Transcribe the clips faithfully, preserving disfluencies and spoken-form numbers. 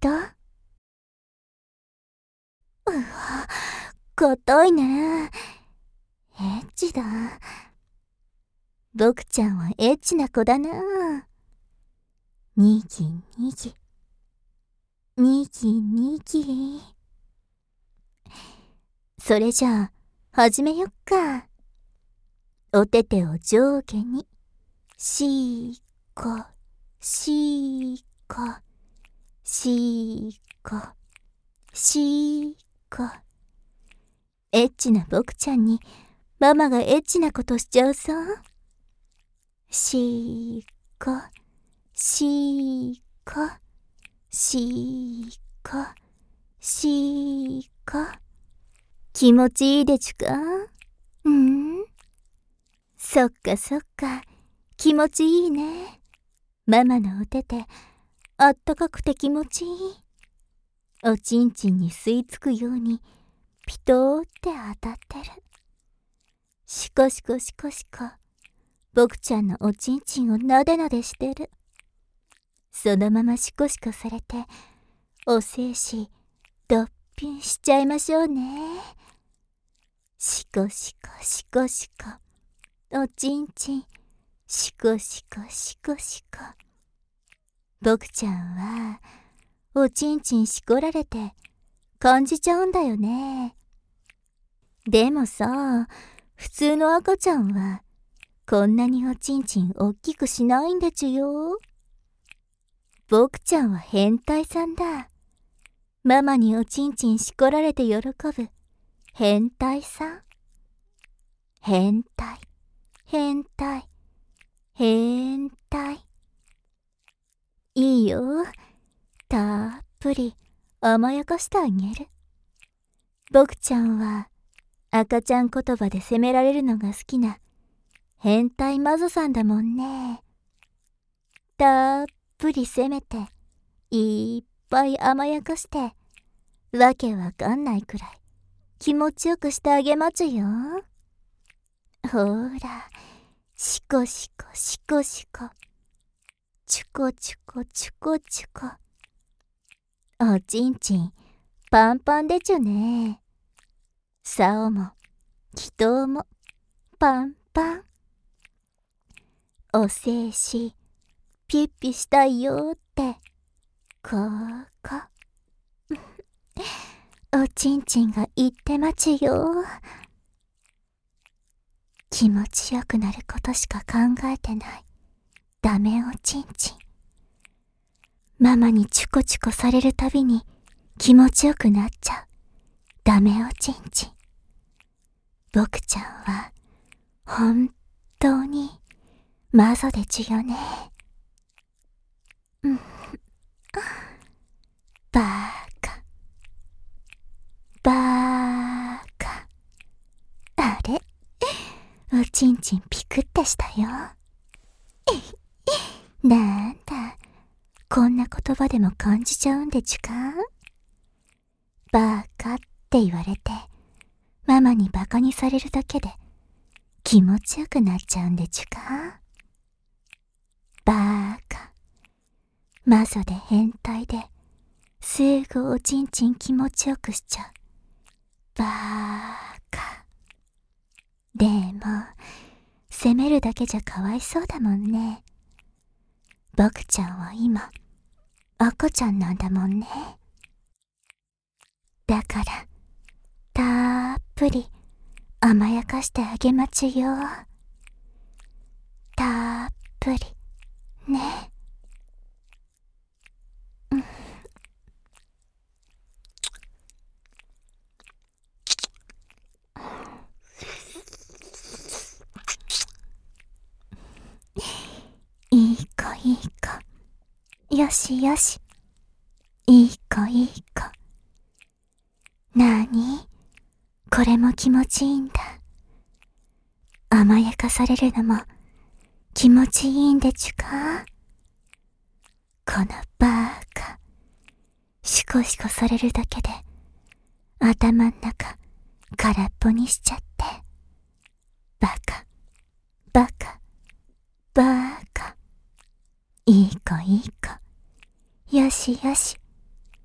と？うわ、硬いね。エッチだ。僕ちゃんはエッチな子だな。にぎにぎ。にぎにぎ。それじゃあ、始めよっか。お手手を上下に。しーこ、しーこ、しーこ、しーこ。エッチな僕ちゃんに、ママがエッチなことしちゃうさ。しーこ、しーこ、しーこ、しーこ。気持ちいいでちゅか？うん？そっかそっか、気持ちいいね。ママのお手手、あったかくて気持ちいい。おちんちんに吸い付くように、ピトーって当たってる。シコシコシコシコ、僕ちゃんのおちんちんをなでなでしてる。そのままシコシコされて、お精子、どっぴんしちゃいましょうね。シコシコシコシコ、おちんちん、シコシコシコシコ。僕ちゃんは、おちんちんしこられて、感じちゃうんだよね。でもさ、普通の赤ちゃんは、こんなにおちんちんおっきくしないんでちゅよ。僕ちゃんは変態さんだ。ママにおちんちんしこられて喜ぶ変態さん。変態、変態、変態。いいよ。たっぷり甘やかしてあげる。僕ちゃんは赤ちゃん言葉で責められるのが好きな変態マゾさんだもんね。たっぷり責めて、いっぱい甘やかして、わけわかんないくらい気持ちよくしてあげまちゅよ。ほら、シコシコシコシコ、チュコチュコチュコチュコ。おちんちんパンパンでちゅね。竿も祈祷もパンパン。お精子ピッピしたいよって、ここおちんちんが言ってまちよ。気持ちよくなることしか考えてないダメおちんちん。ママにチュコチュコされるたびに気持ちよくなっちゃうダメおちんちん。僕ちゃんは本当にマゾでちゅよね。うん。バーカ、バーカ。あれ、おちんちんピクってしたよ。なんだ、こんな言葉でも感じちゃうんでちゅか？バーカって言われて、ママにバカにされるだけで気持ちよくなっちゃうんでちゅか？バーカ、マゾで変態で、すぐおちんちん気持ちよくしちゃう。バーカ。でも、責めるだけじゃかわいそうだもんね。僕ちゃんは今、赤ちゃんなんだもんね。だから、たっぷり甘やかしてあげまちゅよ。たっぷり、ね。うん。いい子いい子。よしよし。いい子いい子。なに？これも気持ちいいんだ。甘やかされるのも気持ちいいんでちゅか？このバーカ、シコシコされるだけで頭ん中空っぽにしちゃって。バカ、バカ、バーカ。いい子いい子。よしよし。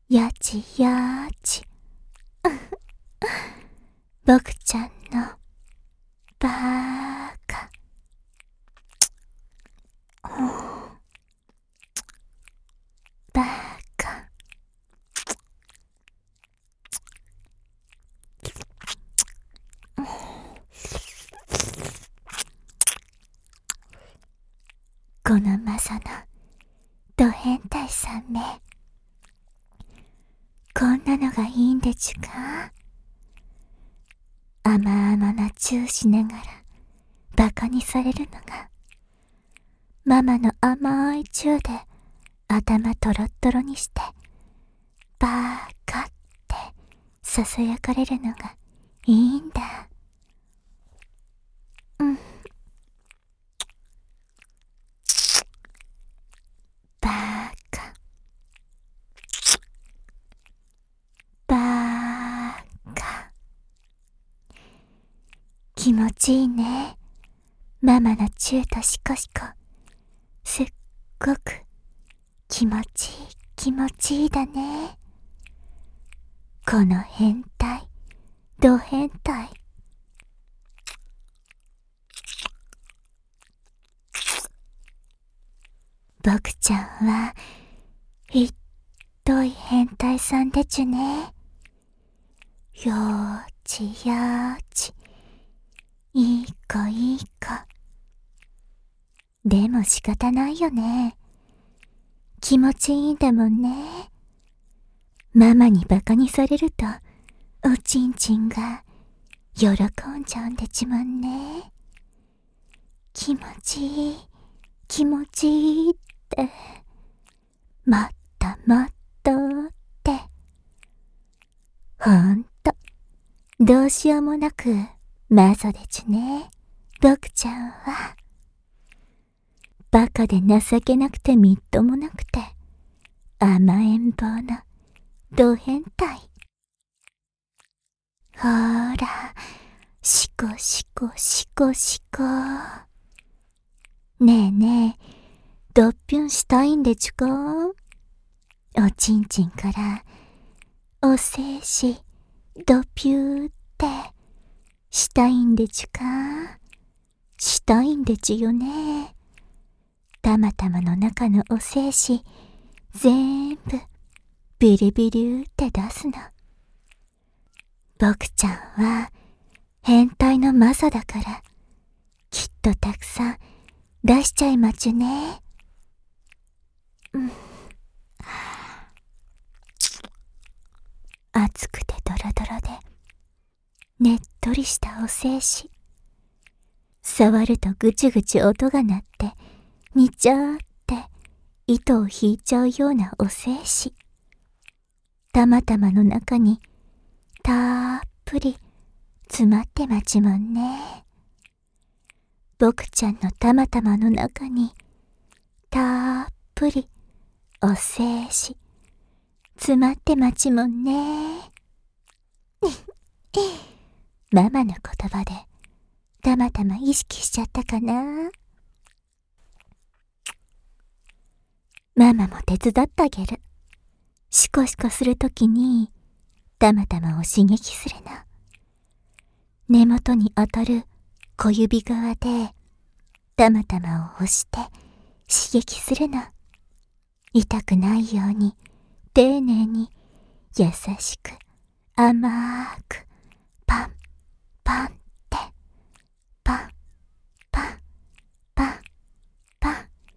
やちやち。僕ちゃんのバーカ。バーカ。このマサのド変態さんめ、こんなのがいいんでちゅか。甘々なチューしながらバカにされるのが、ママの甘いチューで頭トロットロにしてバーカってささやかれるのがいいんだ。うん。バーカ。バーカ。気持ちいいね。ママのチューとシコシコ。すっごく気持ちいい気持ちいいだね。この変態、ド変態。僕ちゃんはひっどい変態さんでちゅね。よーちやーち、いい子いい子。でも仕方ないよね。気持ちいいんだもんね。ママにバカにされるとおちんちんが喜んじゃうんでちゅもんね。気持ちいい気持ちいいって、もっともっとって、ほんとどうしようもなくマゾでちゅね。僕ちゃんはバカで情けなくてみっともなくて甘えん坊のド変態。ほーら、シコシコシコシコ。ねえねえ、ドッピュンしたいんでちゅか？おちんちんからおせいしドピューってしたいんでちゅか？したいんでちゅよね。たまたまの中のおせいしぜんぶビリビリって出すの。僕ちゃんは変態のマサだからきっとたくさん出しちゃいまちゅね。うん。熱くてドロドロでねっとりしたおせいし、触るとぐちぐち音が鳴ってにちゃーって糸を引いちゃうようなおせいし、たまたまの中にたっぷり詰まってまちもんね。僕ちゃんのたまたまの中にたっぷりおせいし詰まってまちもんね。ママの言葉でたまたま意識しちゃったかな。ママも手伝ってあげる。シコシコするときにたまたまを刺激するの。根元に当たる小指側でたまたまを押して刺激するの。痛くないように丁寧に優しく甘くパンパンってパンパンパンパン、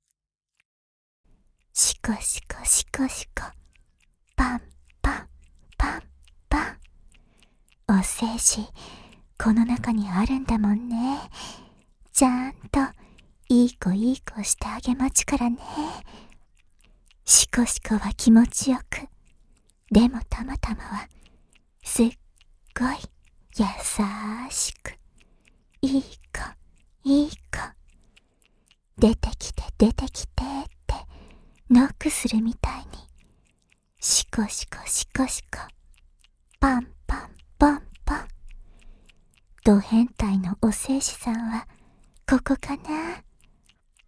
シコシコシコシコパンパンパンパン。おせいしこの中にあるんだもんね。ちゃんといい子いい子してあげまちからね。シコシコは気持ちよく、でもたまたまはすっごい優しく、いい子いい子、出てきて出てきてってノックするみたいにシコシコシコシコパンパンパンパン。ド変態のおせいしさんはここかな。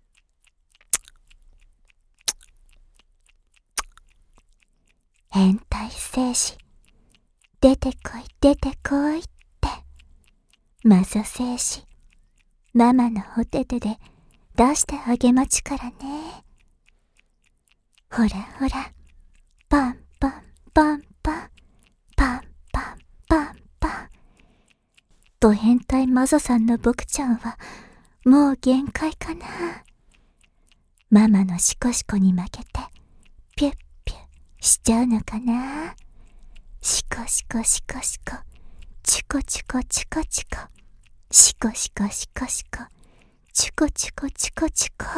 変態せいし、出てこい出てこいって。まさせいし、ママのお手手で出してあげまちからね。ほらほら、パンパンパンパン、パンパンパンパン。ド変態マゾさんの僕ちゃんはもう限界かな。ママのシコシコに負けてピュッピュッしちゃうのかな。シコシコシコシコ、チコチコチコチコ、シコシコシコシコ、チコチコチコチコ。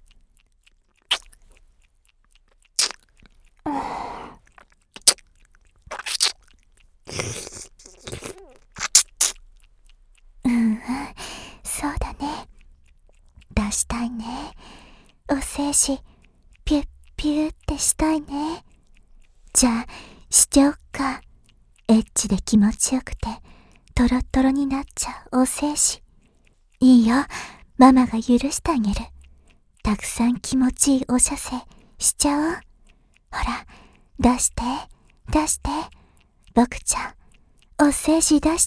うんうん、そうだね。出したいね。お精子ピュッピュッってしたいね。じゃあしちゃおっか。エッチで気持ちよくてトロトロになっちゃうお精子。いいよ、ママが許してあげる。たくさん気持ちいいお射精しちゃおう。ほら、出して出して、僕ちゃんお精子出して。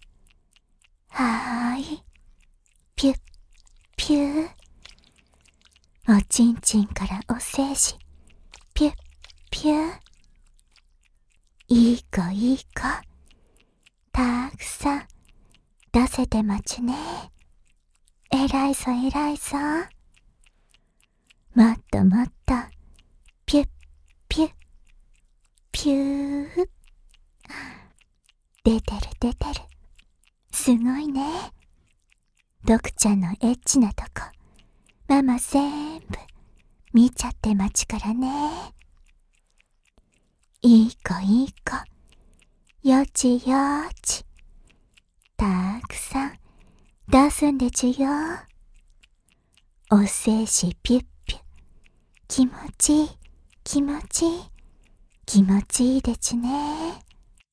はーい、ピュッピュー。おちんちんからお精子ピュッピュー。いい子いい子、たくさん出せてまちゅね。えらいぞえらいぞ。もっともっとピュッピュッピュー。出てる出てる、すごいね。ドクちゃんのエッチなとこママ全部見ちゃってまちからね。いい子いい子、よちよち、たくさん出すんでちゅよ。お精子ピュッピュッ、気持ちいい気持ちいい気持ちいいでちゅね。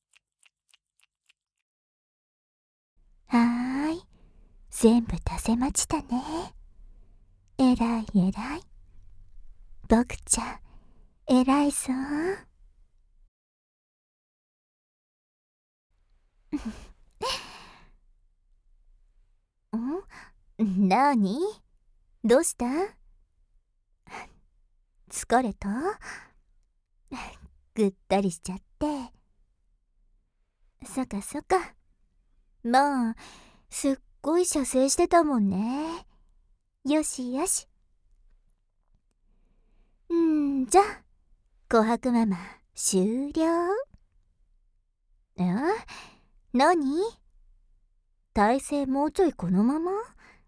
はーい、全部出せまちたね。えらいえらい、僕ちゃんえらいぞ。ん？なに？どうした？疲れた？ぐったりしちゃって。そかそか。まあ、すっごい射精してたもんね。よしよし。んじゃ、琥珀ママ終了。え？なに？体勢もうちょいこのまま？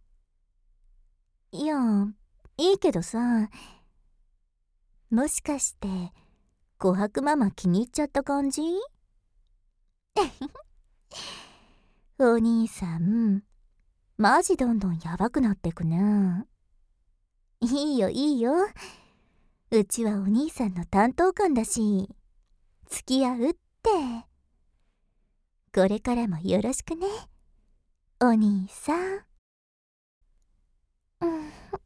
いや、いいけどさ。もしかして琥珀ママ気に入っちゃった感じ？お兄さんマジどんどんヤバくなってくね。いいよいいよ、うちはお兄さんの担当官だし付き合うって。これからもよろしくね、お兄さん。うん